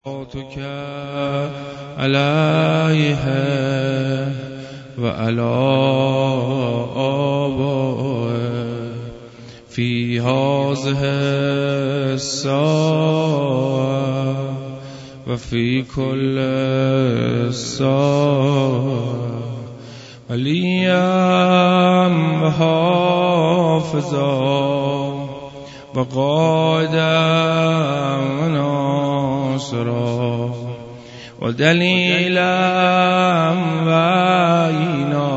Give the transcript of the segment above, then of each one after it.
صلاتك عليه وعلى آبائه في هذه الساعة وفي كل ساعة وليا وحافظا وقائدا وناصرا ودليلا وعينا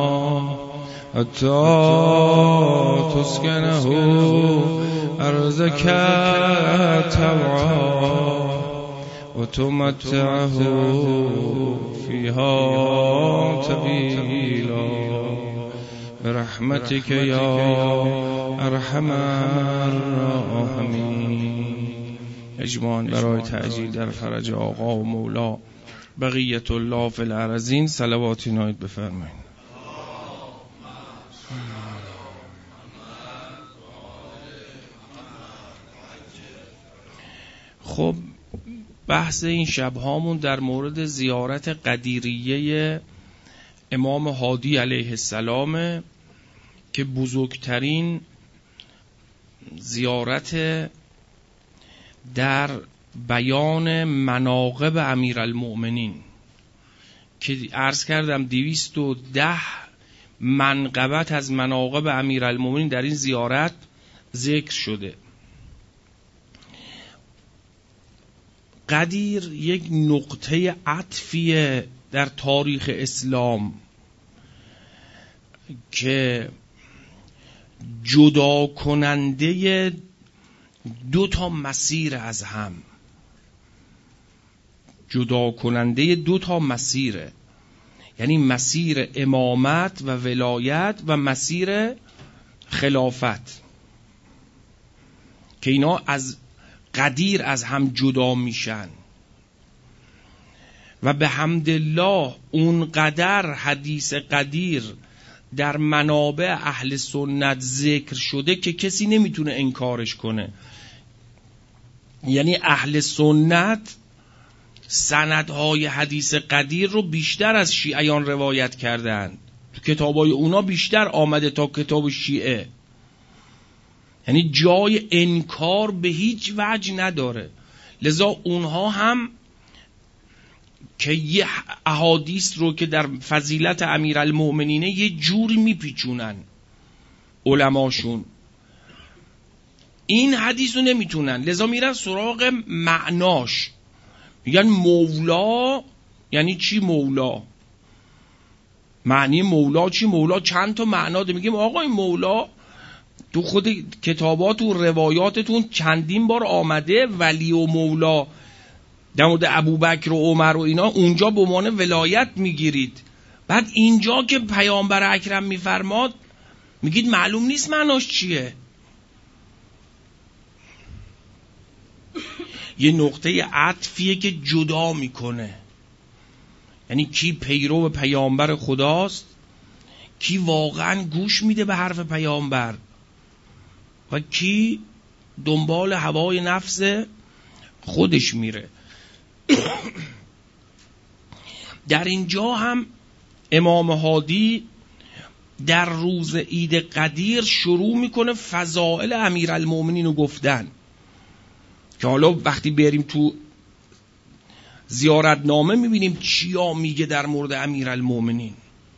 حتى تسكنه أرضك طوعا وتمتعه فيها طويلا برحمتك يا ارحم الراحمین. اجماعاً برای تعجیل در فرج آقا و مولا بقیت الله فی الارضین صلواتی نایید بفرمایید. خب بحث این شبهامون در مورد زیارت قدیریه امام هادی علیه السلام که بزرگترین زیارت در بیان مناقب امیرالمؤمنین که عرض کردم 210 منقبت از مناقب امیرالمؤمنین در این زیارت ذکر شده. قدیر یک نقطه عطفیه در تاریخ اسلام که جدا کننده دو تا مسیر از هم، جدا کننده دو تا مسیره، یعنی مسیر امامت و ولایت و مسیر خلافت که اینا از قدیر از هم جدا میشن و به حمدالله اونقدر حدیث قدیر در منابع اهل سنت ذکر شده که کسی نمیتونه انکارش کنه. یعنی اهل سنت سندهای حدیث قدیر رو بیشتر از شیعیان روایت کردن، تو کتابای اونا بیشتر آمده تا کتاب شیعه، یعنی جای انکار به هیچ وجه نداره. لذا اونها هم که یه احادیث رو که در فضیلت امیرالمؤمنینه یه جوری میپیچونن علماشون، این حدیث رو نمیتونن، لذا میرن سراغ معناش، میگن مولا یعنی چی؟ مولا معنی مولا چی؟ مولا چند تا معنا ده. میگیم آقا این مولا تو خود کتابات و روایاتتون چندین بار آمده، ولی و مولا در مورد ابوبکر و عمر و اینا اونجا به عنوان ولایت میگیرید، بعد اینجا که پیامبر اکرم میفرماد میگید معلوم نیست معناش چیه. یه نقطه عطفیه که جدا میکنه، یعنی کی پیرو پیامبر خداست، کی واقعا گوش میده به حرف پیامبر و کی دنبال هوای نفس خودش میره. در اینجا هم امام هادی در روز عید قدیر شروع میکنه فضائل امیرالمؤمنین رو گفتن که حالا وقتی بریم تو زیارتنامه میبینیم چیا میگه در مورد امیرالمؤمنین.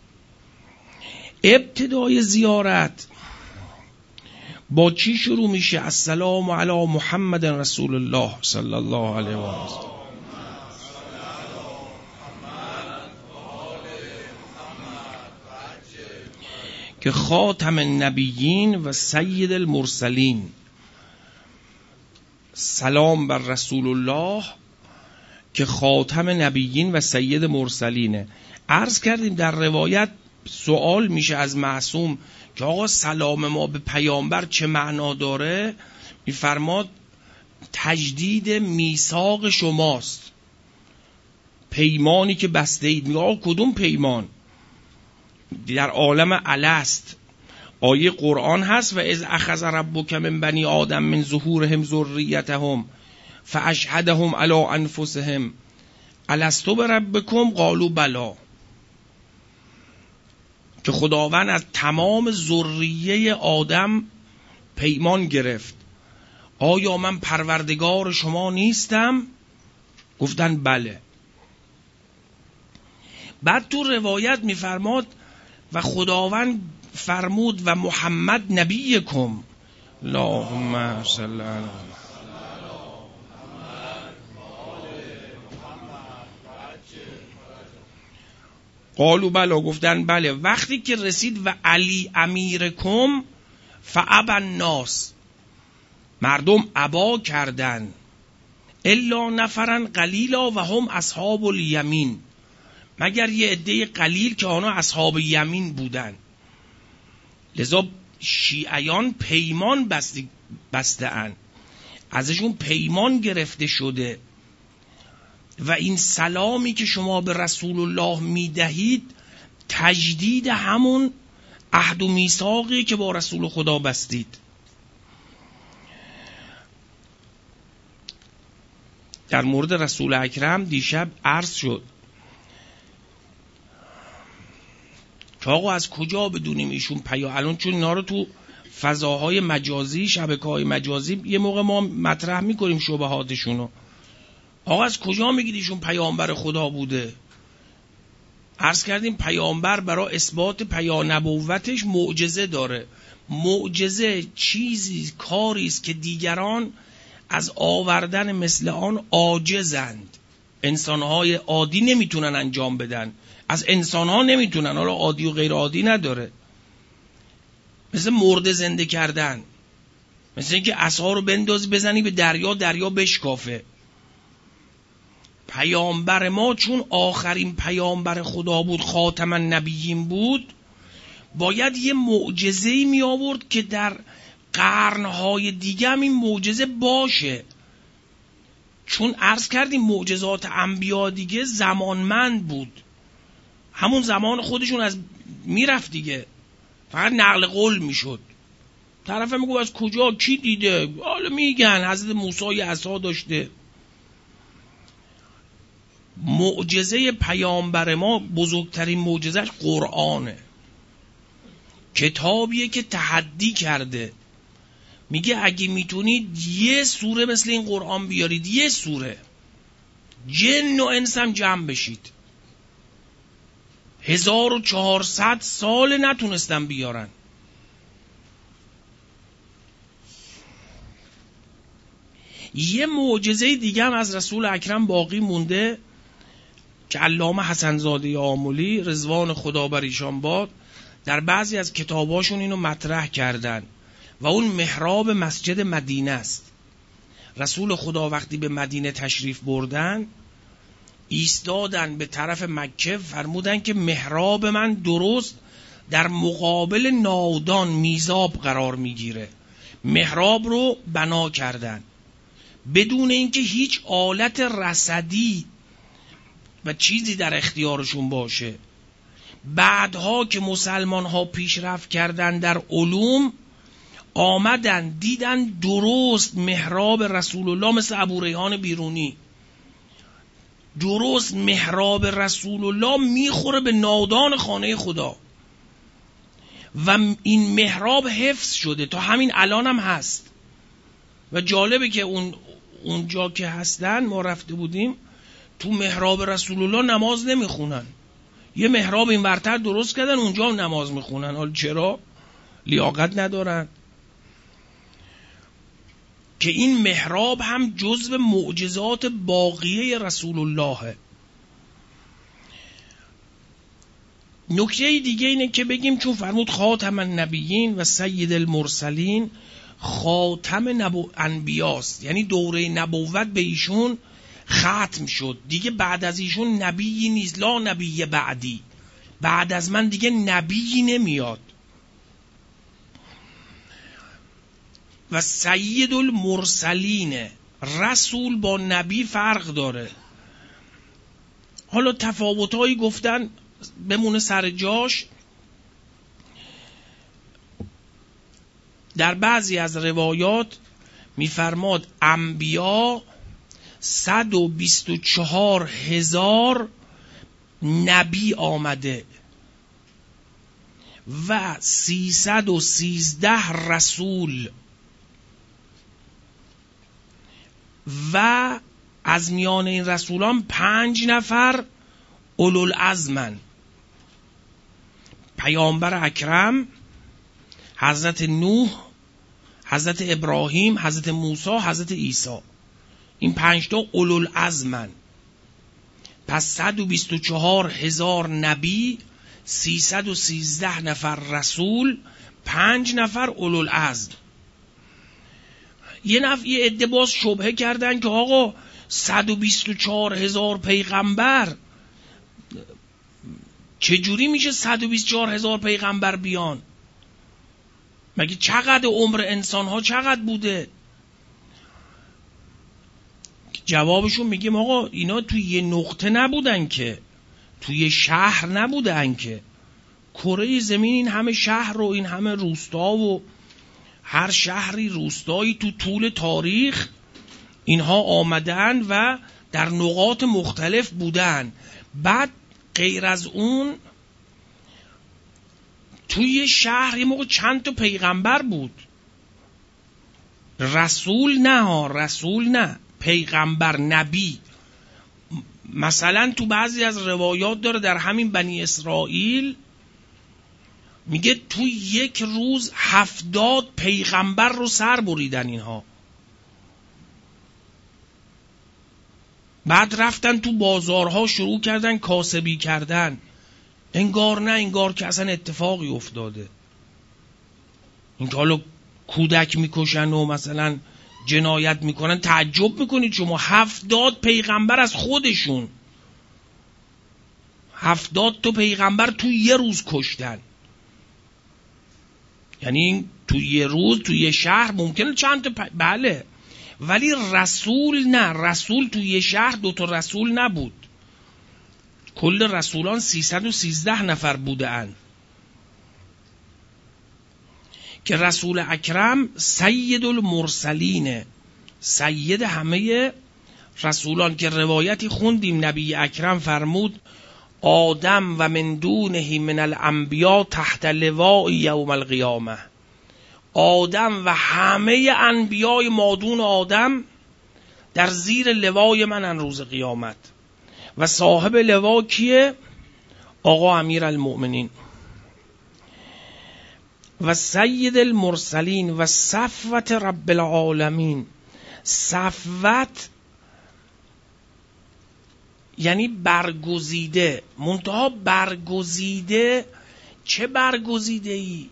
ابتدای زیارت با چی شروع میشه؟ السلام علی محمد رسول الله صلی الله علیه و آله که خاتم النبیین و سید المرسلین. سلام بر رسول الله که خاتم نبیین و سید مرسلینه. عرض کردیم در روایت سوال میشه از معصوم که آقا سلام ما به پیامبر چه معنا داره؟ میفرماد تجدید میثاق شماست، پیمانی که بسته اید. میگه آقا کدوم پیمان؟ در عالم الست آیه قرآن هست و اذ اخذ ربک من بنی آدم من ظهورهم ذریتهم فاشهدهم علی انفسهم الست بربکم قالوا بلی، که خداوند از تمام ذریه آدم پیمان گرفت آیا من پروردگار شما نیستم؟ گفتن بله. بعد تو روایت میفرماد و خداوند فرمود و محمد نبیکم اللهم صل علی قالوا بلا، گفتن بله. وقتی که رسید و علی امیرکم فابى الناس، مردم ابا کردن الا نفرا قلیلا و هم اصحاب الیمین، مگر یه عده قلیل که آنها اصحاب یمین بودن. لذا شیعیان پیمان بسته‌اند، ازشون پیمان گرفته شده و این سلامی که شما به رسول الله میدهید تجدید همون عهد و میثاقی که با رسول خدا بستید. در مورد رسول اکرم دیشب عرض شد که آقا از کجا بدونیم ایشون الان چون اینا رو تو فضاهای مجازی، شبکه‌های مجازی یه موقع ما مطرح میکنیم شبهاتشونو، آقا از کجا میگید ایشون پیامبر خدا بوده؟ عرض کردیم پیامبر برای اثبات نبوتش معجزه داره. معجزه چیزی، کاری است که دیگران از آوردن مثل آن عاجزند. انسانهای عادی نمیتونن انجام بدن، از انسانها نمیتونن، حالا عادی و غیر عادی نداره. مثل مرده زنده کردن، مثل اینکه عصا رو بندازی بزنی به دریا، دریا بشکافه. پیامبر ما چون آخرین پیامبر خدا بود، خاتم النبیین بود، باید یه معجزه‌ای می آورد که در قرنهای دیگه هم این معجزه باشه. چون عرض کردیم معجزات انبیا دیگه زمانمند بود، همون زمان خودشون از میرفت دیگه، فقط نقل قول میشد. طرف میگه از کجا کی دیده؟ حالا میگن حضرت موسی عصا داشته. معجزه پیامبر ما بزرگترین معجزش قرآنه، کتابیه که تحدی کرده. میگه اگه میتونید یه سوره مثل این قرآن بیارید، یه سوره، جن و انس هم جمع بشید. 1400 سال نتونستن بیارن. یه معجزه دیگه هم از رسول اکرم باقی مونده که علامه حسن زاده آملی رضوان خدا بر ایشان باد در بعضی از کتاباشون اینو مطرح کردن و اون محراب مسجد مدینه است. رسول خدا وقتی به مدینه تشریف بردن، ایستادن به طرف مکه، فرمودن که محراب من درست در مقابل ناودان میزاب قرار میگیره. محراب رو بنا کردن بدون اینکه هیچ آلت رصدی و چیزی در اختیارشون باشه. بعدها که مسلمان ها پیشرفت کردن در علوم، آمدن دیدن درست محراب رسول الله مثل ابو ریحان بیرونی، درست محراب رسول الله میخوره به نادان خانه خدا و این محراب حفظ شده تا همین الان هم هست. و جالبه که اونجا که هستن، ما رفته بودیم، تو محراب رسول الله نماز نمیخونن. یه محراب این ورتر درست کردن، اونجا هم نماز میخونن. حالا چرا؟ لیاقت ندارن. که این محراب هم جزو معجزات باقیه رسول الله. نکته دیگه اینه که بگیم چون فرمود خاتم النبیین و سید المرسلین، خاتم انبیاست، یعنی دوره نبوت به ایشون ختم شد دیگه. بعد از ایشون نبیی نیست، لا نبی بعدی، بعد از من دیگه نبیی نمیاد. و سید المرسلین، رسول با نبی فرق داره. حالا تفاوتایی گفتن بمونه سر جاش. در بعضی از روایات میفرماد انبیا 124,000 نبی آمده و 313 رسول و از میان این رسولان 5 نفر اولوالعزمن. پیامبر اکرم، حضرت نوح، حضرت ابراهیم، حضرت موسی، حضرت عیسی، این 5 تا اولوالعزمن. پس 124,000 نبی، 313 نفر رسول، 5 نفر اولوالعزم. یه عده باز شبهه کردن که آقا 124,000 پیغمبر، چجوری میشه 124,000 پیغمبر بیان؟ مگه چقدر عمر انسان ها چقدر بوده؟ جوابشون میگیم آقا اینا توی یه نقطه نبودن که، توی شهر نبودن که، کره زمین این همه شهر و این همه روستا و هر شهری روستایی تو طول تاریخ اینها آمدن و در نقاط مختلف بودن. بعد غیر از اون توی شهر یه موقع چند تا پیغمبر بود، رسول نه، رسول نه، پیغمبر، نبی. مثلا تو بعضی از روایات داره در همین بنی اسرائیل میگه تو یک روز 70 پیغمبر رو سر بریدن اینها. بعد رفتن تو بازارها شروع کردن کاسبی کردن، انگار نه انگار که اصلا اتفاقی افتاده. این که حالا کودک میکشن و مثلا جنایت میکنن، تعجب میکنید شما 70 پیغمبر از خودشون، 70 تا پیغمبر تو یه روز کشتن. یعنی تو یه روز تو یه شهر ممکنه چند تا بله، ولی رسول نه، رسول تو یه شهر 2 تا رسول نبود، کل رسولان 313 نفر بودن که رسول اکرم سید المرسلینه، سید همه رسولان. که روایتی خوندیم نبی اکرم فرمود آدم و من دونه من الانبیا تحت لواء یوم القیامه. آدم و همه انبیای مادون آدم در زیر لوای من روز قیامت. و صاحب لوا کیه؟ آقا امیر المؤمنین و سید المرسلین و صفوت رب العالمین. صفوت یعنی برگزیده، منتها برگزیده چه برگزیده ای؟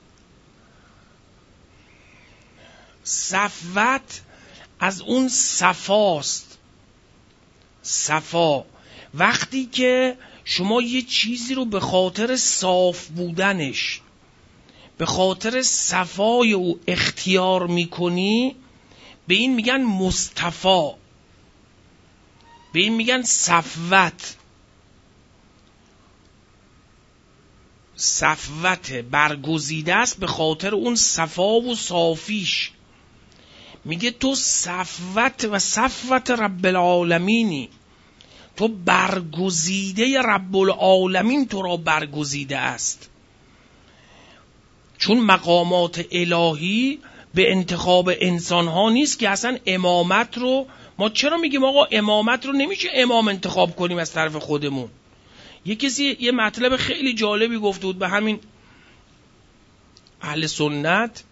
صفوت از اون صفاست. صفا وقتی که شما یه چیزی رو به خاطر صاف بودنش، به خاطر صفای او اختیار میکنی، به این میگن مصطفی، به این میگن صفوت. صفوت برگزیده است به خاطر اون صفا و صافیش. میگه تو صفوت و صفوت رب العالمینی، تو برگزیده رب العالمین تو را برگزیده است. چون مقامات الهی به انتخاب انسان ها نیست که اصلا امامت رو ما چرا میگیم آقا امامت رو نمیشه امام انتخاب کنیم از طرف خودمون؟ یه کسی یه مطلب خیلی جالبی گفته بود به همین اهل سنت،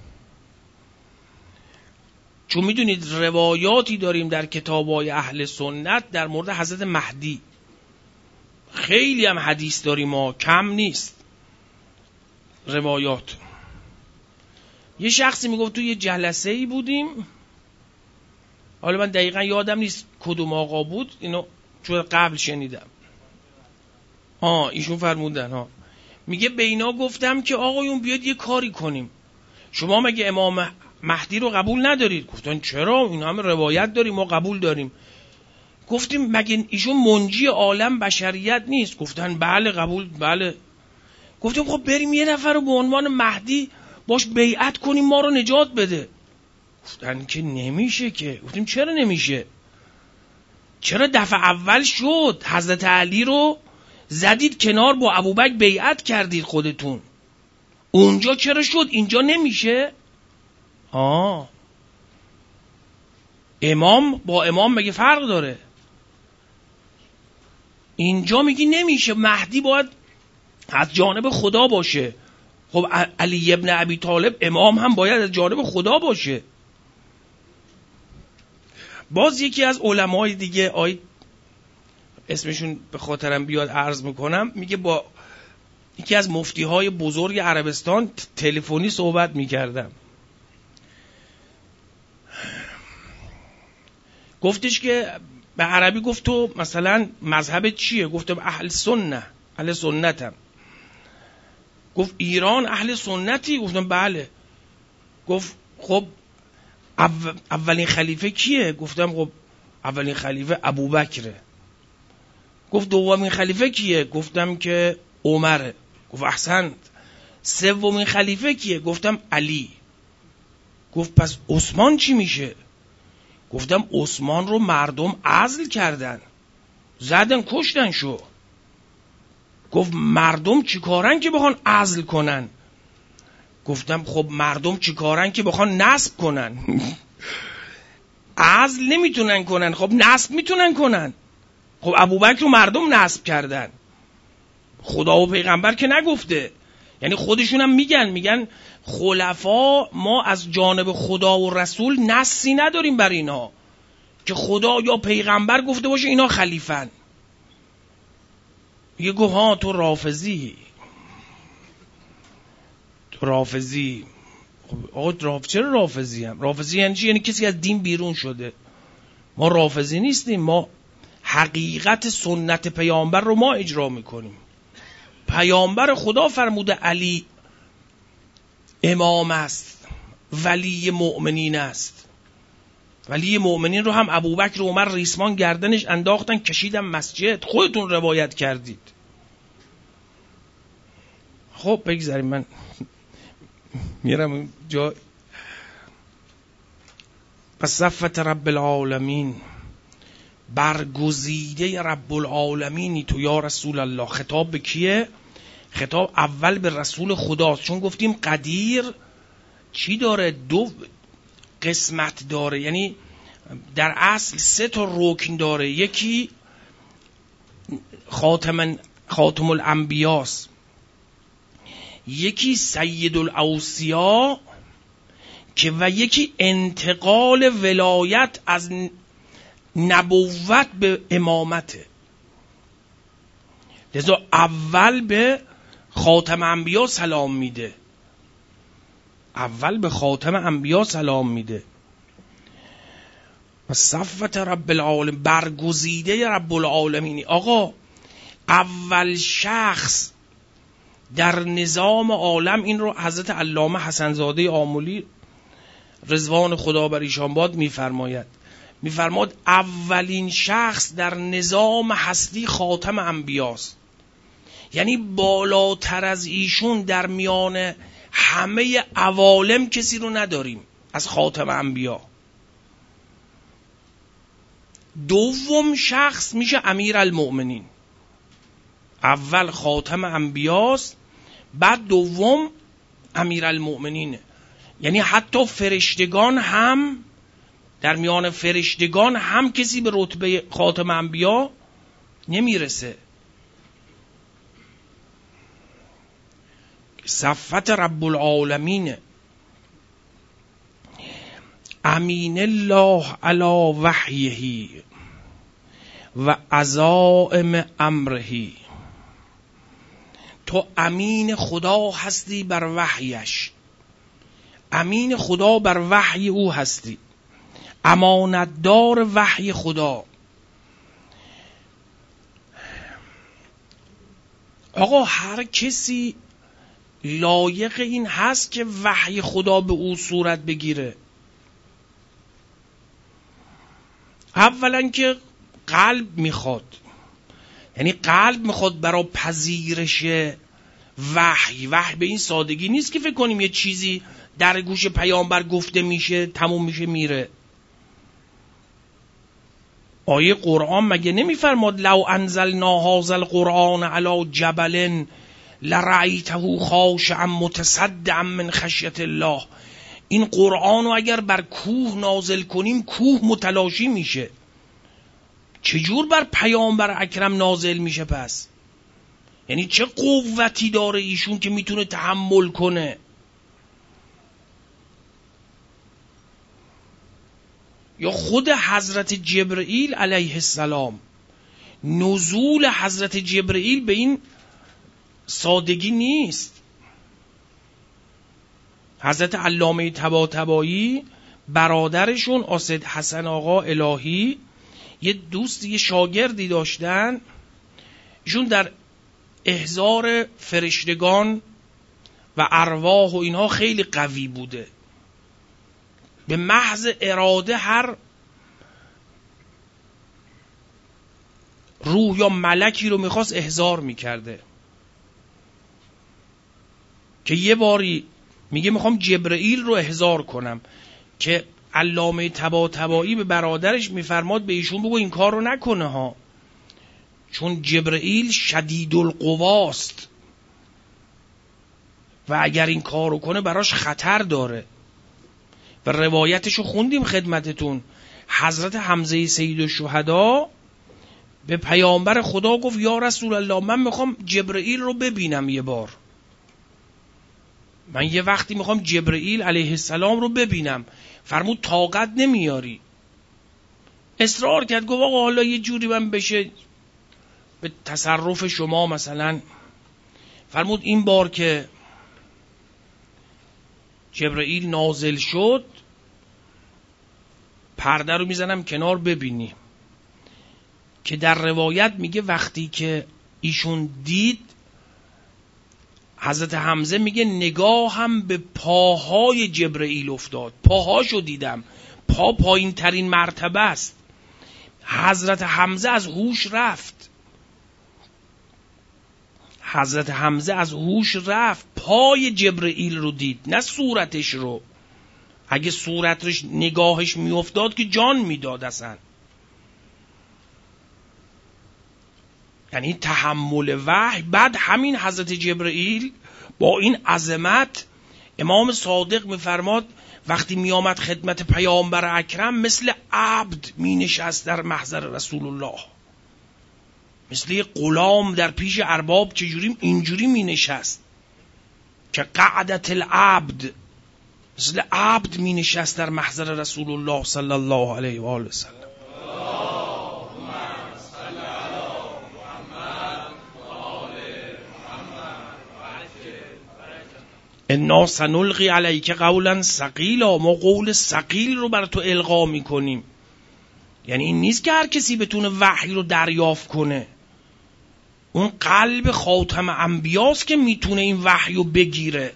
چون میدونید روایاتی داریم در کتابای اهل سنت در مورد حضرت مهدی، خیلی هم حدیث داریم ما، کم نیست روایات. یه شخصی میگفت تو یه جلسه ای بودیم، حالا من دقیقا یادم نیست کدوم آقا بود، اینو چون قبل شنیدم، ایشون فرمودن میگه به اینا گفتم که آقایون بیاد یه کاری کنیم، شما مگه امام مهدی رو قبول ندارید؟ گفتن چرا؟ این همه روایت داریم ما قبول داریم. گفتیم مگه ایشون منجی عالم بشریت نیست؟ گفتن بله قبول، بله. گفتیم خب بریم یه نفر رو به عنوان مهدی باش بیعت کنیم ما رو نجات بده. گفتن که نمیشه که. گفتیم چرا نمیشه؟ چرا دفعه اول شد حضرت علی رو زدید کنار، با ابوبکر بیعت کردید خودتون، اونجا چرا شد اینجا نمیشه؟ امام با امام مگه فرق داره؟ اینجا میگی نمیشه، مهدی باید از جانب خدا باشه. خب علی ابن ابی طالب امام هم باید از جانب خدا باشه. باز یکی از علمای دیگه، اسمشون به خاطرم بیاد عرض میکنم، میگه با یکی از مفتیهای بزرگ عربستان تلفنی صحبت میکردم، گفتش که به عربی گفت تو مثلا مذهبت چیه؟ گفتم اهل سنتم. گفت ایران اهل سنتی؟ گفتم بله. گفت خب اولین خلیفه کیه؟ گفتم خب اولین خلیفه ابوبکره. گفت دومین خلیفه کیه؟ گفتم که عمره. گفت احسنت. سومین خلیفه کیه؟ گفتم علی. گفت پس عثمان چی میشه؟ گفتم عثمان رو مردم عزل کردن، زدن کشتن شو. گفت مردم چی کارن که بخوان عزل کنن؟ گفتم خب مردم چی کارن که بخوان نصب کنن؟ عزل نمیتونن کنن، خب نصب میتونن کنن. خب ابوبکر رو مردم نصب کردن، خدا و پیغمبر که نگفته. یعنی خودشون هم میگن خلفا ما از جانب خدا و رسول نصی نداریم بر اینا که خدا یا پیغمبر گفته باشه اینا خلیفن. یه گفت ها تو رافضی. آقا چرا رافضی هم؟ رافضی یعنی چی؟ یعنی کسی از دین بیرون شده. ما رافضی نیستیم، ما حقیقت سنت پیامبر رو ما اجرا میکنیم. پیامبر خدا فرموده علی امام است، ولی مؤمنین است. ولی مؤمنین رو هم ابوبکر و عمر ریسمان گردنش انداختن کشیدن مسجد. خودتون روایت کردید. خب بگذاریم، من میرم جا. پس صفت رب العالمین، برگزیده رب العالمینی تو یا رسول الله. خطاب به کیه؟ خطاب اول به رسول خداست، چون گفتیم قدیر چی داره؟ 2 قسمت داره، یعنی در اصل 3 تا رکن داره. یکی خاتم الانبیاست، یکی سید الاوصیا، که و یکی انتقال ولایت از نبوت به امامته. لذا اول به خاتم انبیا سلام میده. و صفت رب العالمین، برگزیده رب العالمینی. آقا اول شخص در نظام عالم، این رو حضرت علامه حسن زاده آملی رضوان خدا بر ایشان باد میفرماد اولین شخص در نظام هستی خاتم انبیاست. یعنی بالاتر از ایشون در میان همه عوالم کسی رو نداریم از خاتم انبیا. دوم شخص میشه امیرالمؤمنین. اول خاتم انبیاست، بعد دوم امیرالمؤمنینه. یعنی حتی فرشتگان هم، در میان فرشتگان هم کسی به رتبه خاتم انبیا نمیرسه. صفت رب العالمین، امین الله علی وحیه و عزائم امره. تو امین خدا هستی بر وحیش، امین خدا بر وحی او هستی، امانتدار وحی خدا. آقا هر کسی لایق این هست که وحی خدا به او صورت بگیره. اولا که قلب میخواد، یعنی قلب میخواد برای پذیرش وحی. وحی به این سادگی نیست که فکر کنیم یه چیزی در گوش پیامبر گفته میشه تموم میشه میره. آیه قرآن مگه نمیفرماد لو انزلنا هذا القرآن علی جبل لرأیته خاشعا متصدعا من خشیت الله؟ این قرآن رو اگر بر کوه نازل کنیم کوه متلاشی میشه. چجور بر پیامبر اکرم نازل میشه پس؟ یعنی چه قوتی داره ایشون که میتونه تحمل کنه؟ یا خود حضرت جبرئیل علیه السلام، نزول حضرت جبرئیل به این سادگی نیست. حضرت علامه طباطبایی برادرشون اسد حسن آقا الهی یه دوست، یه شاگردی داشتن، ایشون در احضار فرشتگان و ارواح و اینها خیلی قوی بوده، به محض اراده هر روح یا ملکی رو میخواست احضار میکرده. که یه باری میگه میخوام جبرئیل رو احضار کنم، که علامه طباطبایی به برادرش میفرماد به ایشون بگو این کار رو نکنه ها، چون جبرئیل شدید القواست و اگر این کار رو کنه براش خطر داره. و روایتشو خوندیم خدمتتون. حضرت حمزه سید الشهدا به پیامبر خدا گفت یا رسول الله من میخوام جبرئیل رو ببینم یه بار، من یه وقتی میخوام جبرئیل علیه السلام رو ببینم. فرمود طاقت نمیاری. اصرار کرد، گفت آقا حالا یه جوری من بشه به تصرف شما مثلا. فرمود این بار که جبرئیل نازل شد پرده رو میزنم کنار ببینی. که در روایت میگه وقتی که ایشون دید، حضرت حمزه میگه نگاهم به پاهای جبرئیل افتاد، پاهاشو دیدم، پا پایین ترین مرتبه است. حضرت حمزه از هوش رفت، حضرت حمزه از هوش رفت، پای جبرئیل رو دید نه صورتش رو. اگه صورتش نگاهش میافتاد که جان میداد اصلا. یعنی تحمل وحی. بعد همین حضرت جبرئیل با این عظمت، امام صادق میفرماد وقتی میآمد خدمت پیامبر اکرم مثل عبد می نشست در محضر رسول الله، مثل غلام در پیش ارباب چجوری اینجوری می نشست که قعدت العبد، مثل عبد می نشست در محضر رسول الله صلی الله علیه و آله و سلم. انا سنلقی علیک قولا ثقیلا، ما قول ثقیل رو بر تو القا میکنیم. یعنی این نیست که هر کسی بتونه وحی رو دریافت کنه، اون قلب خاتم انبیاست که میتونه این وحی رو بگیره.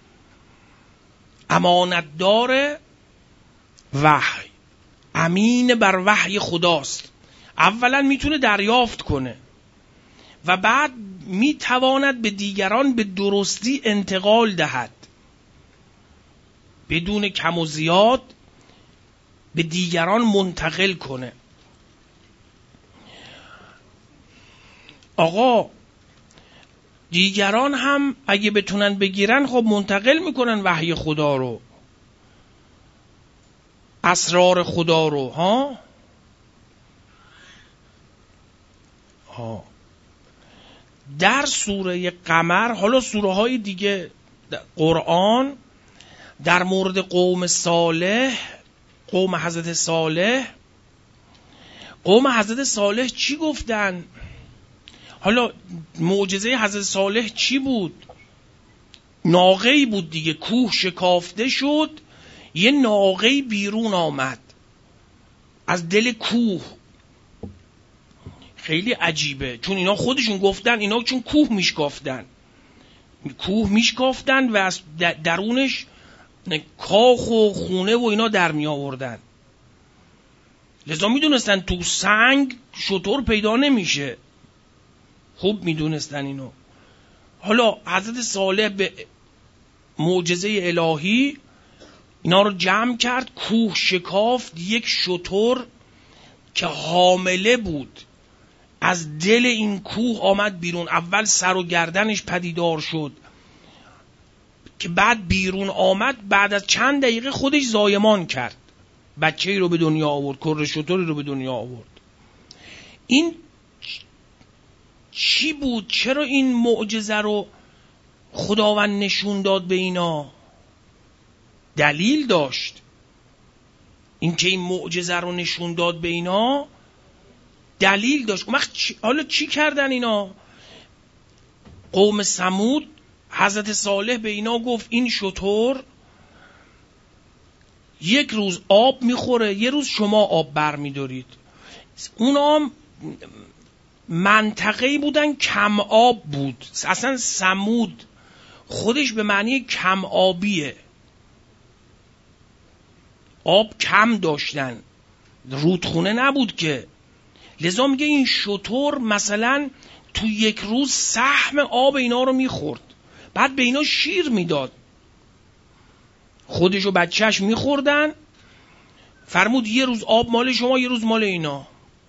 امانتدار وحی، امین بر وحی خداست. اولا میتونه دریافت کنه و بعد میتواند به دیگران به درستی انتقال دهد، بدون کم و زیاد به دیگران منتقل کنه. آقا دیگران هم اگه بتونن بگیرن خب منتقل میکنن وحی خدا رو، اسرار خدا رو. ها در سوره قمر، حالا سوره های دیگه قرآن در مورد قوم صالح، قوم حضرت صالح، قوم حضرت صالح چی گفتن؟ حالا معجزه حضرت صالح چی بود؟ ناقه‌ای بود دیگه، کوه شکافته شد، یه ناقه‌ای بیرون آمد از دل کوه. خیلی عجیبه، چون اینا خودشون گفتن اینا چون کوه میشکافتن و از درونش کاخ و خونه و اینا در می آوردن. لذا میدونستن تو سنگ شتر پیدا نمیشه، خوب میدونستن اینو. حالا حضرت صالح به معجزه الهی اینا رو جمع کرد، کوه شکافت، یک شتر که حامله بود از دل این کوه آمد بیرون. اول سر و گردنش پدیدار شد که بعد بیرون آمد، بعد از چند دقیقه خودش زایمان کرد، بچه‌ای رو به دنیا آورد، کره شتری رو به دنیا آورد. این چی بود؟ چرا این معجزه رو خداوند نشون داد به اینا؟ دلیل داشت. این که این معجزه رو نشون داد به اینا دلیل داشت. حالا چی کردن اینا؟ قوم ثمود، حضرت صالح به اینا گفت این شتر یک روز آب میخوره، یه روز شما آب بر میدارید. اونا منطقه‌ای بودن کم آب بود. اصلا ثمود خودش به معنی کم آبیه، آب کم داشتن، رودخونه نبود که. لذا میگه این شتر مثلا تو یک روز سهم آب اینا رو میخورد، بعد به اینا شیر میداد، خودش و بچهش میخوردن. فرمود یه روز آب مال شما، یه روز مال اینا.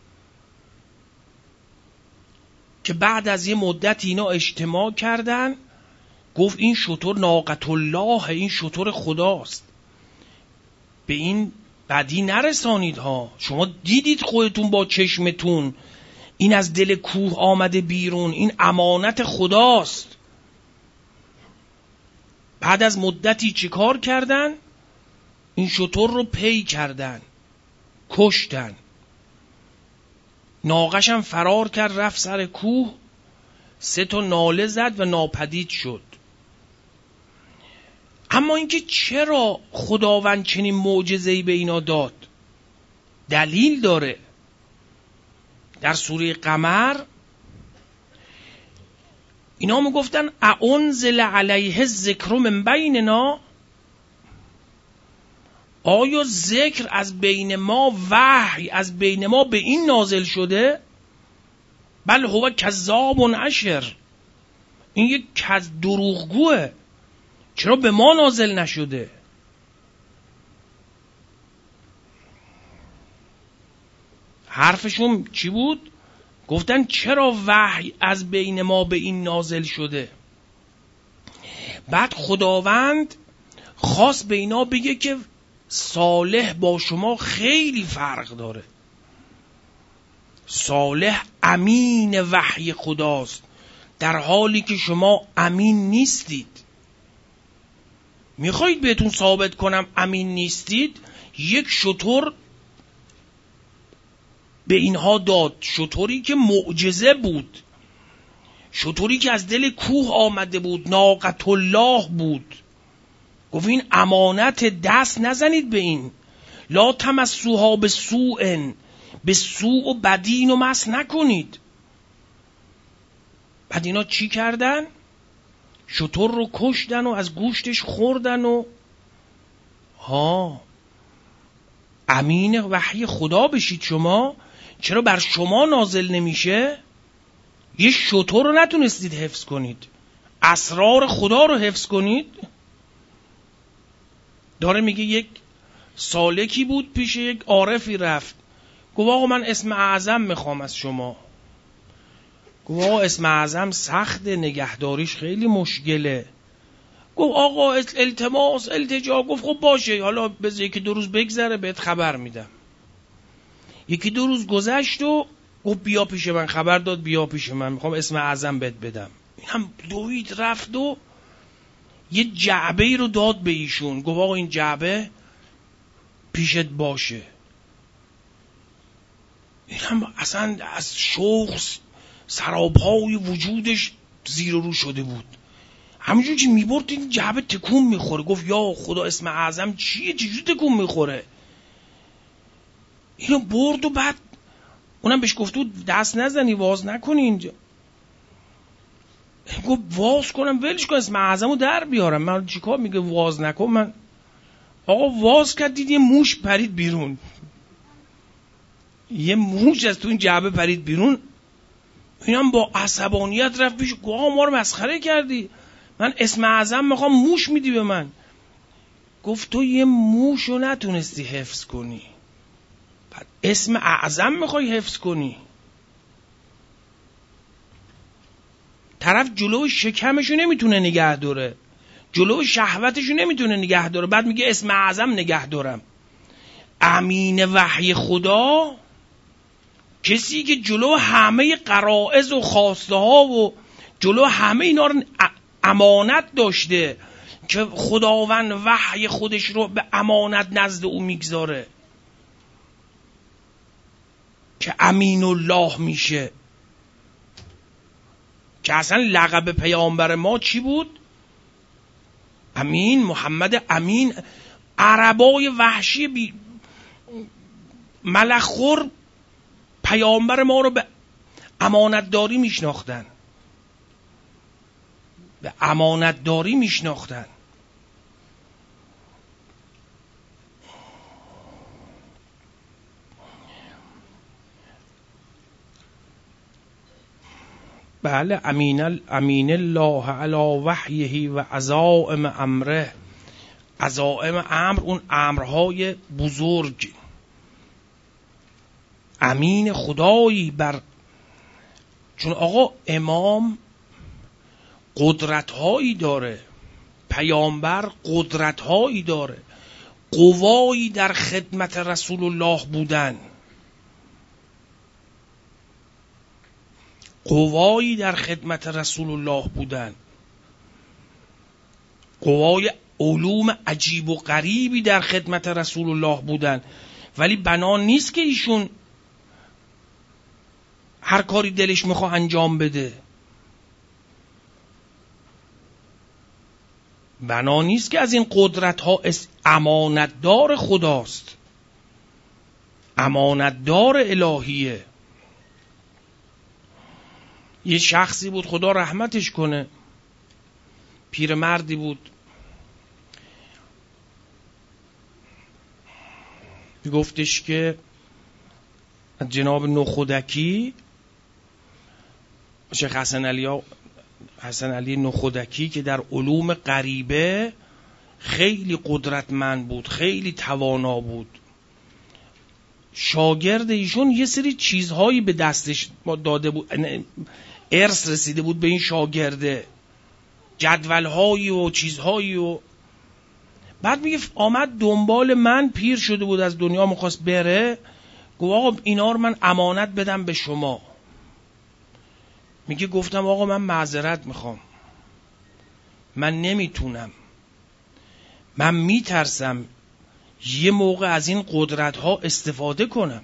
که بعد از یه مدت اینا اجتماع کردن، گفت این شتر ناقة الله، این شتر خداست، به این بدی نرسانید ها. شما دیدید خودتون با چشمتون این از دل کوه آمده بیرون، این امانت خداست. بعد از مدتی چیکار کردن؟ این شتر رو پی کردن، کشتن. ناقش هم فرار کرد، رفت سر کوه، 3 تا ناله زد و ناپدید شد. اما اینکه چرا خداوند چنین معجزه‌ای به اینا داد دلیل داره. در سوره قمر اینا میگفتن اعنزل علیه الذکر من بیننا، آیا ذکر از بین ما، وحی از بین ما به این نازل شده؟ بل هو کذاب اشر، این یک دروغگوه، چرا به ما نازل نشده؟ حرفشون چی بود؟ گفتن چرا وحی از بین ما به این نازل شده؟ بعد خداوند خواست به اینا بگه که صالح با شما خیلی فرق داره. صالح امین وحی خداست، در حالی که شما امین نیستید. میخواید بهتون ثابت کنم امین نیستید؟ یک شتر به اینها داد، شتری که معجزه بود، شتری که از دل کوه آمده بود، ناقة الله بود. گفت این امانت، دست نزنید به این. لا تمسوها بسوء، به سوء و بدی اینو مس نکنید. بعد اینا چی کردن؟ شتر رو کشتن و از گوشتش خوردن و امین وحی خدا بشید شما، چرا بر شما نازل نمیشه؟ یه شتر رو نتونستید حفظ کنید، اسرار خدا رو حفظ کنید؟ داره میگه یک سالکی بود پیش یک عارفی، رفت گفت آقا من اسم اعظم میخوام از شما. گفت آقا اسم اعظم سخته، نگهداریش خیلی مشکله. گفت آقا التماس، التجا. گفت خب باشه، حالا بذار 1-2 روز بگذره بهت خبر میدم. 1-2 روز گذشت و گفت بیا پیش من، خبر داد بیا پیش من، میخوام اسم اعظم بهت بدم. این هم دوید رفت و یه جعبه رو داد به ایشون. گفت آقا این جعبه پیشت باشه. این هم اصلا از شوق سرابهای وجودش زیر و رو شده بود. همینجور که میبرد این جعبه تکون میخوره. گفت یا خدا اسم اعظم چیه، چجور تکون میخوره؟ اینو برد و بعد اونم بهش گفت دست نزنی، واز نکنی اینجا. گفت واز کنم ولش کن، اسم اعظم رو در بیارم. من چیکار؟ میگه واز نکن. من آقا واز کرد، دید یه موش پرید بیرون، یه موش از تو این جعبه پرید بیرون. اینم با عصبانیت رفت پیش. گفت آقا ما رو مسخره کردی، من اسم اعظم میخوام، موش میدی به من. گفت تو یه موش رو نتونستی حفظ کنی، اسم اعظم میخوای حفظ کنی؟ طرف جلو شکمشو نمیتونه نگه داره، جلو شهوتشو نمیتونه نگه داره، بعد میگه اسم اعظم نگه دارم. امین وحی خدا کسی که جلو همه غرائز و خواسته ها و جلو همه اینا رو امانت داشته که خداوند وحی خودش رو به امانت نزد او میگذاره، که امین الله میشه. که اصلا لقب پیامبر ما چی بود؟ امین، محمد امین. عربای وحشی ملخور پیامبر ما رو به امانتداری میشناختن، به امانتداری میشناختن. بله، امین الله علی وحیه و عزائم امره. عزائم امر، اون امرهای بزرگ. امین خدایی بر، چون آقا امام قدرت‌هایی داره، پیامبر قدرت‌هایی داره، قوایی در خدمت رسول الله بودن، قوایی در خدمت رسول الله بودن، قوای علوم عجیب و غریبی در خدمت رسول الله بودن. ولی بنا نیست که ایشون هر کاری دلش میخواد انجام بده. بنا نیست که از این قدرت ها امانتدار خداست، امانتدار الهیه. یه شخصی بود، خدا رحمتش کنه، پیرمردی بود، گفتش که جناب نخودکی، شیخ حسن علی نخودکی که در علوم غریبه خیلی قدرتمند بود، خیلی توانا بود، شاگرد ایشون یه سری چیزهایی به دستش داده بود، ارث رسیده بود به این شاگرده، جدولهایی و چیزهایی. و بعد میگه آمد دنبال من، پیر شده بود از دنیا میخواست بره، گفت آقا اینا رو من امانت بدم به شما. میگه گفتم آقا من معذرت میخوام، من نمیتونم، من میترسم یه موقع از این قدرت ها استفاده کنم،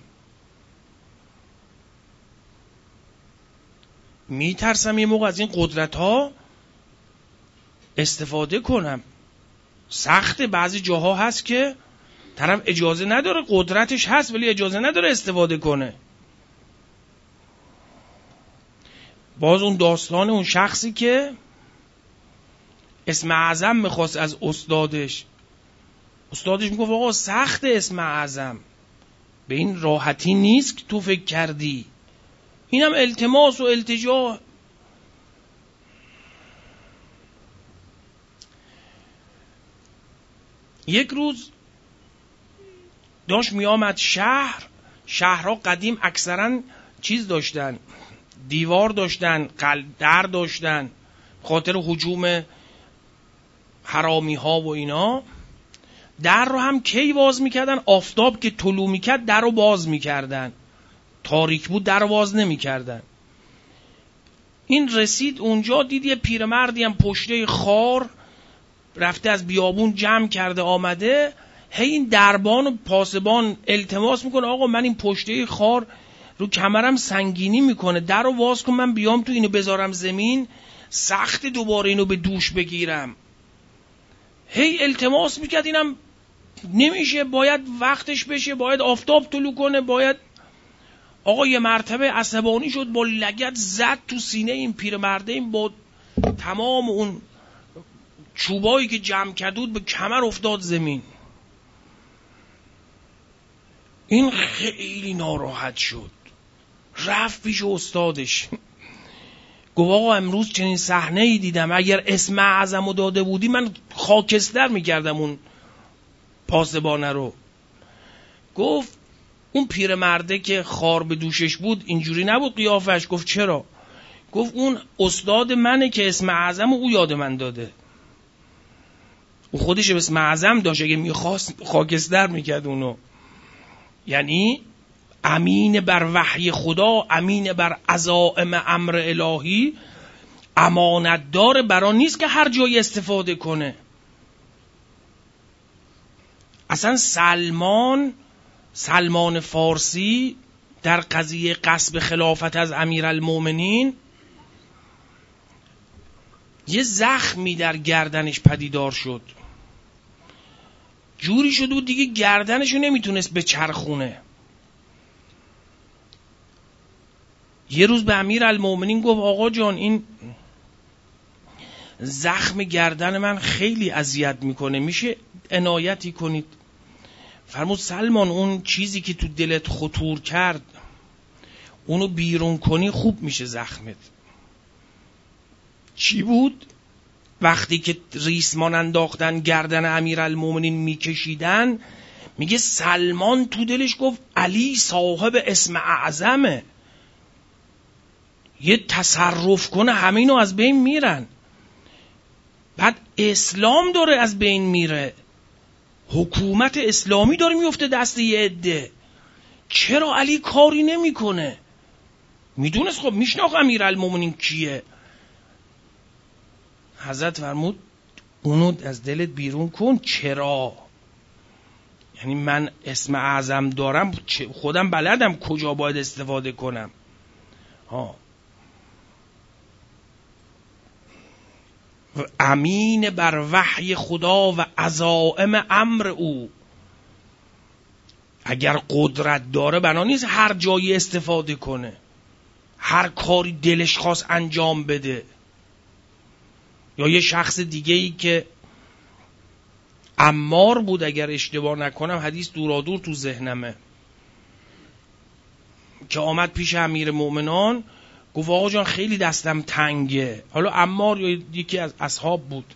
میترسم یه موقع از این قدرت ها استفاده کنم. سخته، بعضی جاها هست که طرف اجازه نداره، قدرتش هست ولی اجازه نداره استفاده کنه. باز اون داستان اون شخصی که اسم اعظم میخواست از استادش میگفت آقا سخت اسم اعظم، به این راحتی نیست که تو فکر کردی، اینم التماس و التجا. یک روز داشت می آمد شهرها قدیم اکثرا چیز داشتن، دیوار داشتن، در داشتن، خاطر هجوم حرامی ها و اینا. در رو هم کی باز میکردن؟ آفتاب که طلوع میکرد در رو باز میکردن، تاریک بود در رو باز نمیکردن. این رسید اونجا، دید یه پیرمردی هم پشته خار رفته از بیابون جمع کرده آمده، هی این دربان و پاسبان التماس میکنه آقا من این پشته خار رو کمرم سنگینی میکنه، در رو باز کن من بیام تو اینو بذارم زمین، سخت دوباره اینو به دوش بگیرم. هی التماس میکرد، اینم نمیشه، باید وقتش بشه، باید آفتاب طلوع کنه، باید. آقا یه مرتبه عصبانی شد، با لگد زد تو سینه این پیرمرده، این با تمام اون چوبایی که جمع کرده بود به کمر افتاد زمین. این خیلی ناراحت شد، رفت پیش استادش، گفت آقا امروز چنین صحنه‌ای دیدم، اگر اسم اعظمو داده بودی من خاکستر میکردم اون پاسبانه رو. گفت اون پیرمرده که خار به دوشش بود اینجوری نبود قیافش. گفت چرا؟ گفت اون استاد منه که اسم اعظم او یاد من داده. او خودش اسم اعظم داشت، اگه میخواست خاکستر میکرد اونو. یعنی امین بر وحی خدا، امین بر عزائم امر الهی، امانتدار بران نیست که هر جایی استفاده کنه. اصلا سلمان فارسی در قضیه غصب خلافت از امیرالمومنین یه زخمی در گردنش پدیدار شد، جوری شده بود دیگه گردنشو نمیتونست به چرخونه. یه روز به امیرالمومنین گفت آقا جان این زخم گردن من خیلی اذیت میکنه، میشه عنایتی کنید؟ فرمود سلمان اون چیزی که تو دلت خطور کرد اونو بیرون کنی خوب میشه زخمت. چی بود؟ وقتی که ریسمان انداختن گردن امیرالمومنین میکشیدن، میگه سلمان تو دلش گفت علی صاحب اسم اعظمه، یه تصرف کنه همینو از بین میرن. بعد اسلام داره از بین میره، حکومت اسلامی داره میفته دست یه عده، چرا علی کاری نمیکنه؟ میدونست خب میشناخت امیرالمومنین کیه. حضرت فرمود اونو از دلت بیرون کن. چرا؟ یعنی من اسم اعظم دارم، خودم بلدم کجا باید استفاده کنم. امین بر وحی خدا و عزائم امر او. اگر قدرت داره بنا نیست هر جایی استفاده کنه، هر کاری دلش خواست انجام بده. یا یه شخص دیگه ای که عمار بود اگر اشتباه نکنم، حدیث دورادور تو ذهنمه، که آمد پیش امیر مومنان گفت آقا جان خیلی دستم تنگه. حالا عمار یا یکی از اصحاب بود.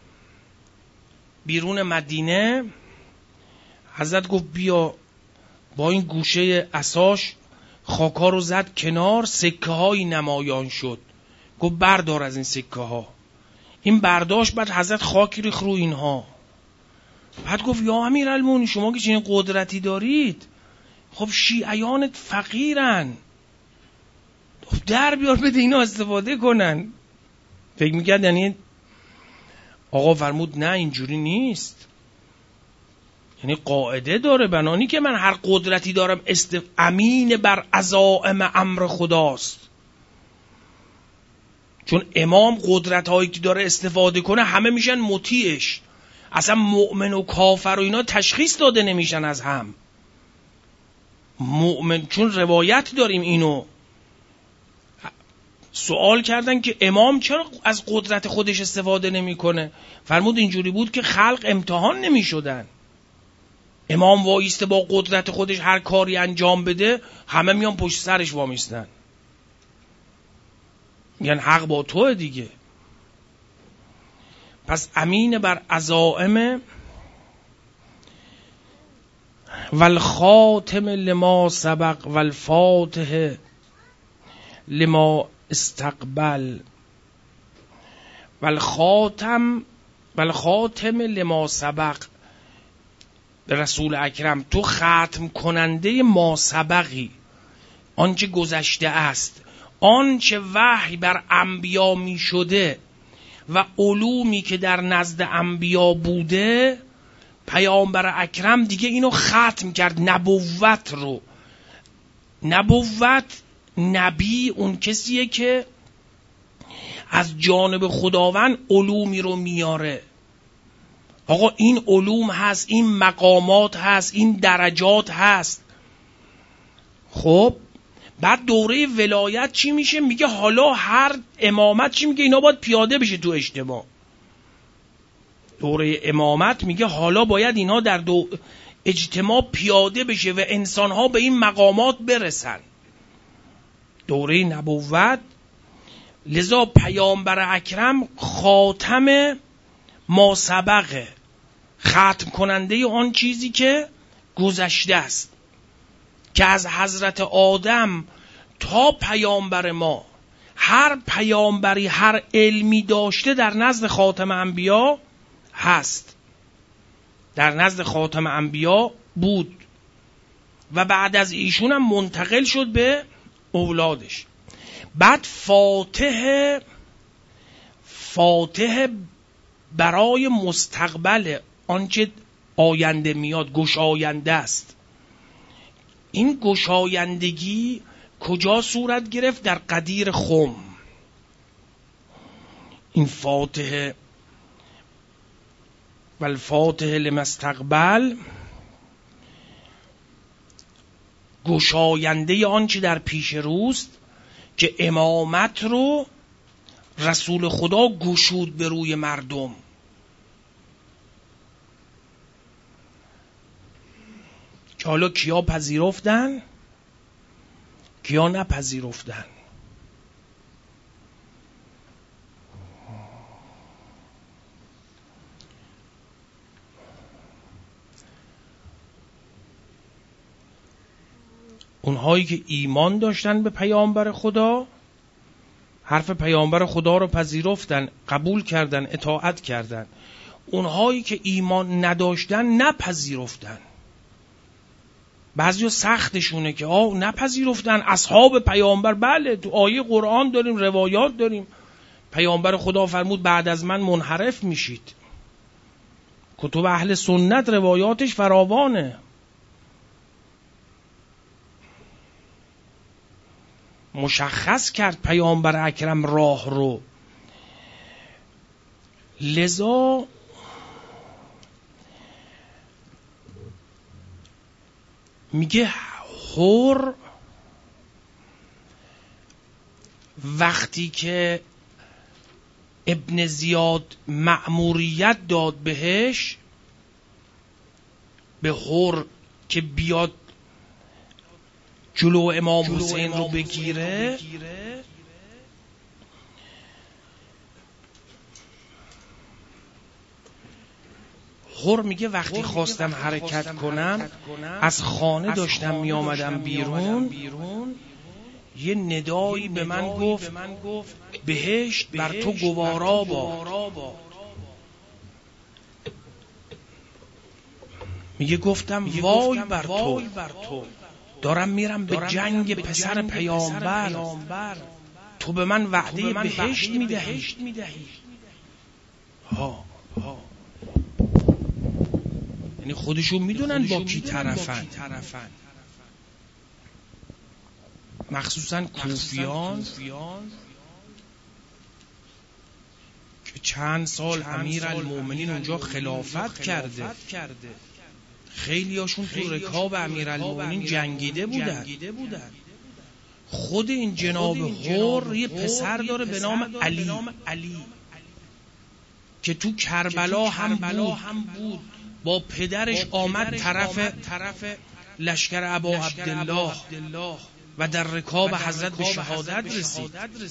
بیرون مدینه حضرت گفت بیا، با این گوشه عصاش خاکا رو زد کنار، سکه هایی نمایان شد. گفت بردار از این سکه ها. این برداشت، بعد حضرت خاکی ریخت رو اینها. بعد گفت یا امیرالمومنین شما که چنین قدرتی دارید، خب شیعیانت فقیرن، در بیار بده اینا استفاده کنن. فکر میکرد یعنی آقا فرمود نه اینجوری نیست، یعنی قاعده داره، بنانی که من هر قدرتی دارم امین بر عزائم امر خداست. چون امام قدرت هایی که داره استفاده کنه همه میشن مطیعش، اصلا مؤمن و کافر و اینا تشخیص داده نمیشن از هم. مؤمن، چون روایت داریم اینو سوال کردن که امام چرا از قدرت خودش استفاده نمیکنه؟ فرمود اینجوری بود که خلق امتحان نمیشدن. امام وایسته با قدرت خودش هر کاری انجام بده، همه میان پشت سرش وامیستن، میگن حق با توه دیگه. پس امین بر عزائم والخاتم لما سبق والفاتح لما استقبل والخاتم لما سبق. به رسول اکرم تو ختم کننده ما سبقی، آنچه گذشته است، آنچه وحی بر انبیا می شده و علومی که در نزد انبیا بوده، پیامبر اکرم دیگه اینو ختم کرد. نبوت رو، نبوت، نبی اون کسیه که از جانب خداوند علومی رو میاره. آقا این علوم هست، این مقامات هست، این درجات هست. خب بعد دوره ولایت چی میشه؟ میگه حالا هر امامت چی میگه؟ اینا باید پیاده بشه تو اجتماع. دوره امامت میگه حالا باید اینا در اجتماع پیاده بشه و انسانها به این مقامات برسن. دوره نبوت، لذا پیامبر اکرم خاتم ما سبقه، ختم کننده آن چیزی که گذشته است. که از حضرت آدم تا پیامبر ما هر پیامبری هر علمی داشته در نزد خاتم انبیا هست، در نزد خاتم انبیا بود و بعد از ایشون هم منتقل شد به اولادش. بعد فاتح برای مستقبل آنچه آینده میاد، گشاینده است. این گشایندگی کجا صورت گرفت؟ در قدیر خم. این فاتح والفاتح لمستقبل، گشاینده آنچه در پیش روست، که امامت رو رسول خدا گشود به روی مردم. که حالا کیا پذیرفتن کیا نپذیرفتن. اونهایی که ایمان داشتن به پیامبر خدا، حرف پیامبر خدا رو پذیرفتن، قبول کردن، اطاعت کردن. اونهایی که ایمان نداشتن نپذیرفتن. بعضیا سختشونه که نپذیرفتن اصحاب پیامبر. بله، تو آیه قرآن داریم، روایات داریم، پیامبر خدا فرمود بعد از من منحرف میشید. کتب اهل سنت روایاتش فراوانه. مشخص کرد پیامبر اکرم راه رو. لذا میگه حر وقتی که ابن زیاد مأموریت داد بهش، به حر که بیاد جلو امام حسین رو بگیره، حر میگه وقتی خواستم حرکت کنم از خانه داشتم می آمدم بیرون، یه ندایی به من گفت بهشت بر تو گوارا با. میگه گفتم وای بر تو، دارم میرم به جنگ پسر پیامبر، تو به من وعده بهشت میدهی. یعنی خودشون میدونن با کی طرفن. مخصوصا کوفیان که چند سال امیرالمومنین اونجا خلافت کرده، خیلی هاشون تو رکاب امیرالمومنین جنگیده بودن. خود این جناب حر یه پسر داره به نام علی که تو کربلا هم بود. با پدرش آمد طرف لشکر ابا عبدالله و در رکاب حضرت به شهادت رسید.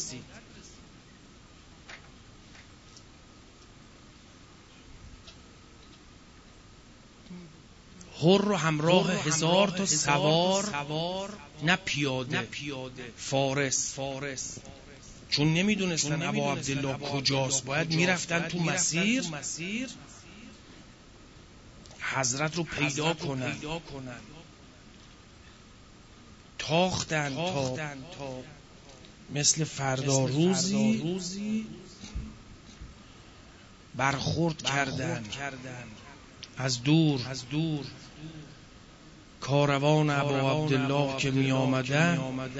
حر رو همراه 1000 تا سوار، نه پیاده، فارس، چون نمیدونستن ابا عبدالله کجاست، باید میرفتن تو مسیر حضرت رو پیدا کنن. تاختن تا مثل فردا روزی برخورد کردن. از دور کاروان ابا عبدالله که می آمدن،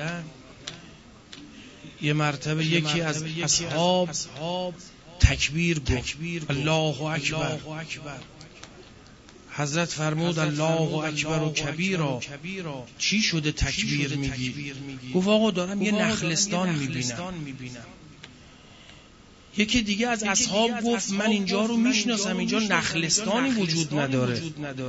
یه مرتبه یکی از اصحاب تکبیر گفت، الله اکبر. حضرت فرمود الله اکبر و کبیرا. چی شده تکبیر میگی؟ گفت آقا دارم یه نخلستان میبینم. یکی دیگه از اصحاب گفت من اینجا رو میشناسم، اینجا نخلستانی وجود نداره.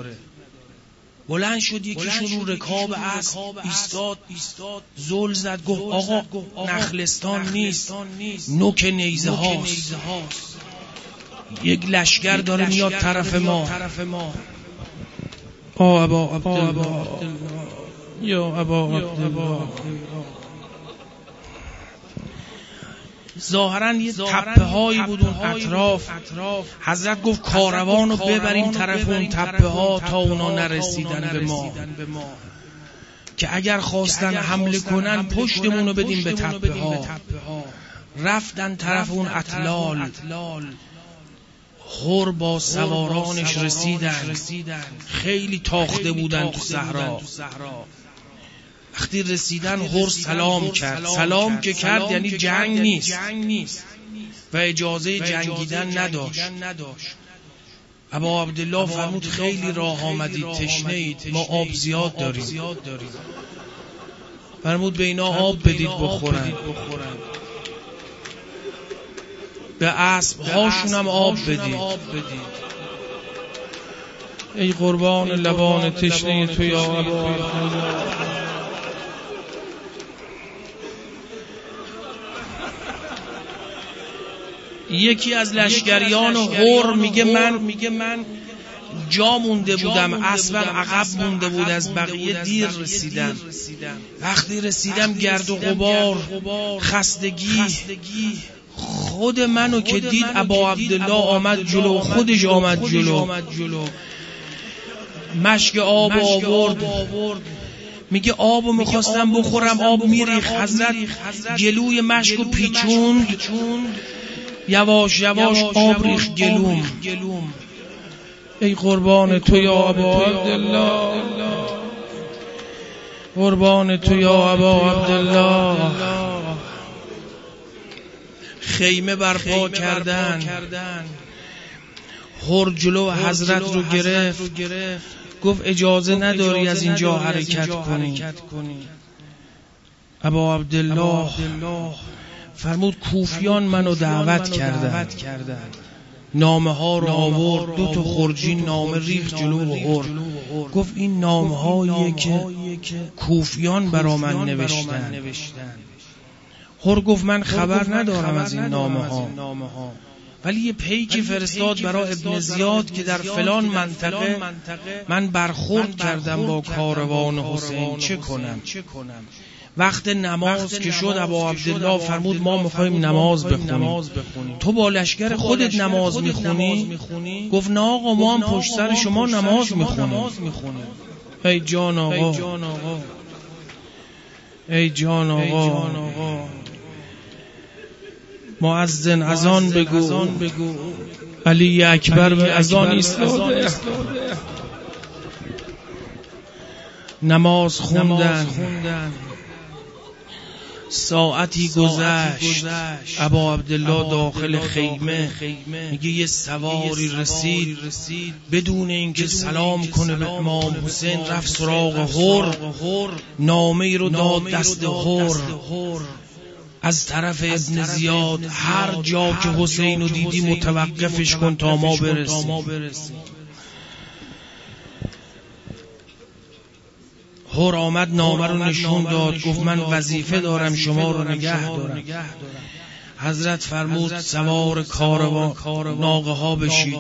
بلند شد یکیشون رو رکاب اسب ایستاد، زل زد، گفت آقا نخلستان نیست، نوک نیزه هاست. یک لشگر داره میاد طرف ما. ابا عبدالله یا ابا عبدالله. ظاهرا یه تپه هایی بود اون اطراف. حضرت گفت کاروان رو ببریم طرف اون تپه ها تا اونا نرسیدن به ما، که اگر خواستن حمله کنن پشتمون رو بدیم به تپه ها. رفتن طرف اون اطلال. هر با سوارانش رسیدن، خیلی تاخته بودن تو صحرا. وقتی رسیدن هر سلام کرد. سلام که کرد یعنی جنگ نیست و اجازه جنگیدن نداشت. ابا عبدالله فرمود خیلی راه آمدید، تشنه اید، ما آب زیاد داریم. فرمود به اینا آب بدید بخورن، به اسب هاشون هم آب بدید. ای قربان لبان تشنه تو یا ابا عبدالله. یکی از لشکریان هر میگه من جا مونده بودم، اسبم عقب مونده بود، از بقیه دیر رسیدم. وقتی رسیدم گرد و غبار، خستگی، خود منو که دید ابا عبدالله آمد جلو، خودش آمد جلو، مشک آب آورد. میگه آبو میخواستم بخورم، آب میریخ. حضرت گلوی مشکو پیچوند، یواش یواش آب ریخ گلوم. ای قربان تو یا ابا عبدالله، قربان تو یا ابا عبدالله. خیمه برپا کردن. هر جلو حضرت رو گرفت، گفت اجازه نداری از اینجا حرکت کنی. ابا عبدالله فرمود کوفیان منو دعوت کردن، نامه ها رو آورد، 2 خرجین نامه ریخت جلو هر. گفت این نامه هاییه که کوفیان برا من نوشتن. هر گفت من خبر ندارم از این نامه ها، ولی یه پیکی فرستاد برای ابن زیاد که در فلان منطقه من برخورد کردم با کاروان حسین، چه کنم؟ وقت نماز که شد ابا عبدالله فرمود ما میخوایم نماز بخونیم، تو با لشکر خودت نماز میخونی؟ گفت نه آقا، ما هم پشت سر شما نماز میخونیم. ای جان آقا، ای جان آقا، مؤذن اذان بگو، علی اکبر به اذان ایستاده. نماز خوندن. ساعتی گذشت. ابا عبدالله داخل خیمه میگه یه سواری رسید، بدون اینکه سلام کنه به امام حسین رفت سراغ هر، نامه ای رو داد دست هر از طرف ابن زیاد، هر جا که حسین رو دیدی متوقفش کن تا ما برسیم. هر آمد نامه رو نشون داد، گفت من وظیفه دارم شما رو نگه دارم. حضرت فرمود سوار کاروان ناقه ها بشید.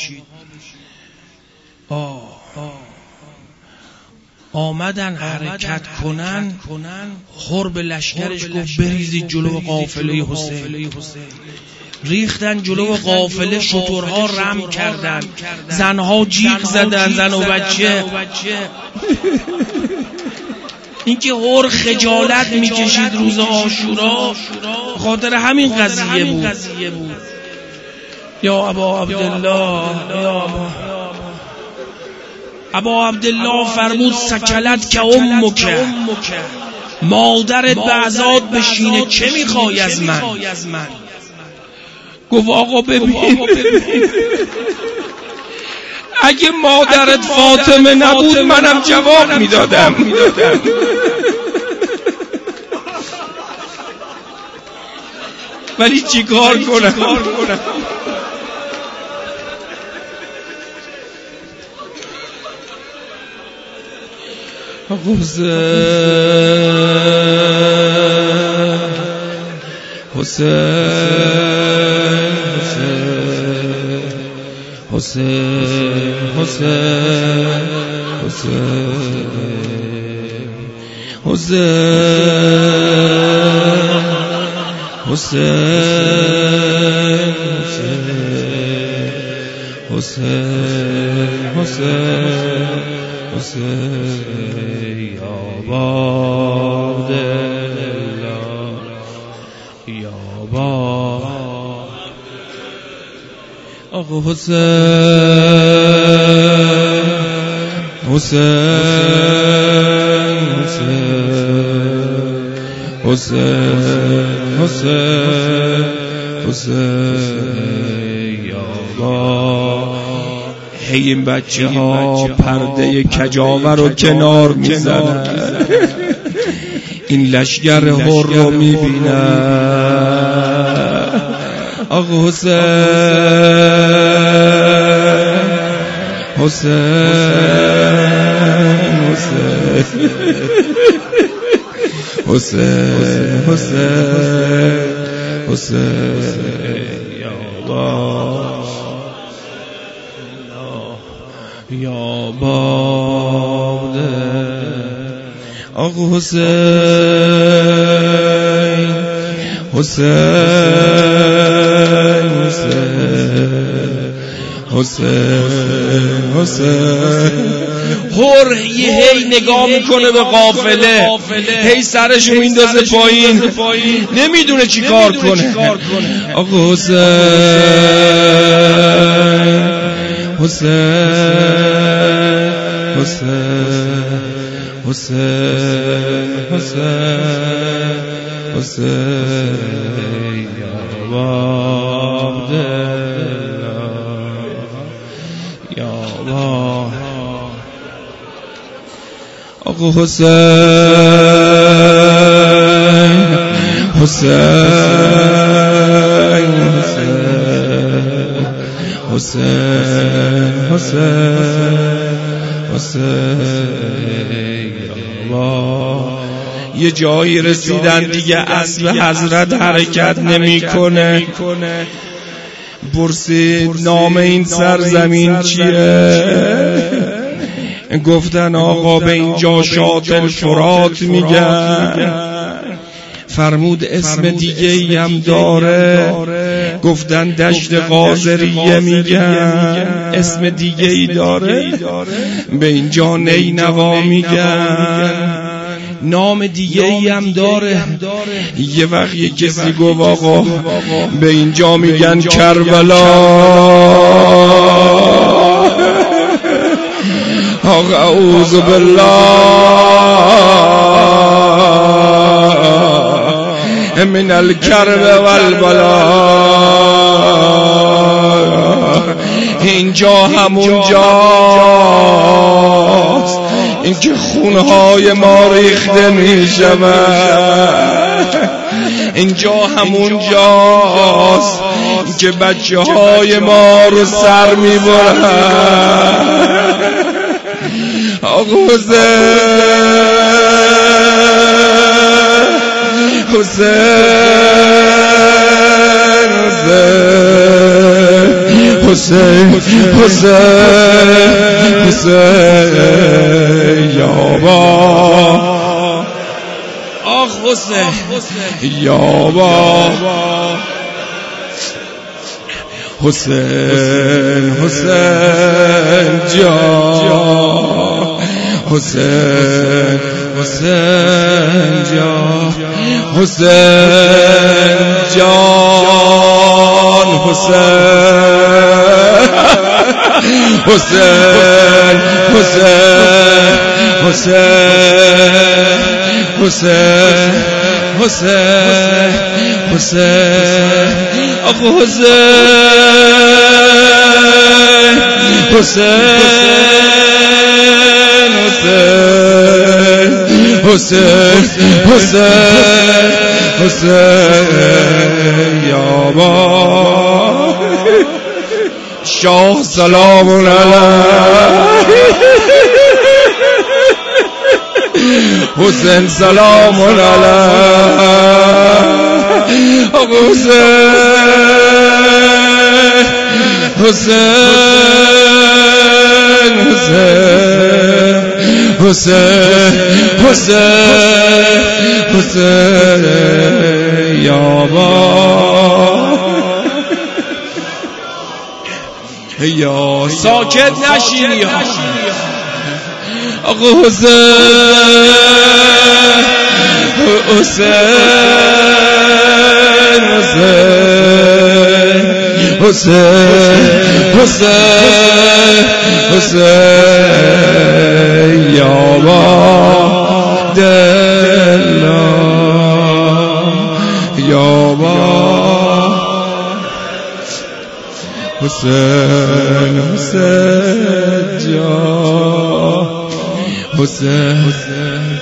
آمدن حرکت کنن. هر به لشکرش گفت بریزید جلو قافله حسین. ریختن جلو قافله، شترها رم کردن، زنها جیغ زدن، زن و بچه. اینکه هر خجالت میکشید روز عاشورا، خاطر همین قضیه بود. یا ابا عبدالله، ابا عبدالله فرمود سکلت که امک، مادرت به عزاد بشینه، چه میخوای از من؟ گفت آقا ببین، اگه مادرت فاطمه نبود منم جواب میدادم. ولی چی کار کنم؟ حسین یا باب دلار یا باب آقا حسین یا باب. هی این بچه ها پرده کجاوه رو کنار میزنن، این لشگر هر رو میبینن. آقا حسین یا یا باب آقا حسین هر هی نگاه میکنه به قافله، هی سرش میندازه پایین، نمیدونه چی کار کنه. آقا حسین یا باب یا باب آقا حسین یه جایی رسیدن دیگه اسب حضرت حرکت نمیکنه. پرسید نام این سرزمین چیه؟ گفتن آقا به اینجا شاطئ فرات میگن. فرمود اسم دیگه ای هم داره؟ گفتن دشت قاذریه میگن. اسم دیگه ای داره؟ به اینجا نینوا میگن. نام دیگه ای هم داره؟ یه وقت یه کسی گفت آقا به اینجا میگن کربلا. آقا اعوذ بالله من الکرب والبلا. اینجا همون جاست این که خونهای ما ریخته می شود. اینجا همون جاست که بچه های ما رو سر می برن. آقا حسین یا با آخ حسین یا با حسین جان حسین جان حسین یا با شاه سلام علیه حسین سلام علیه حسین یا ساکت نشینی آقا حسین یا دلا یا حسین جا حسین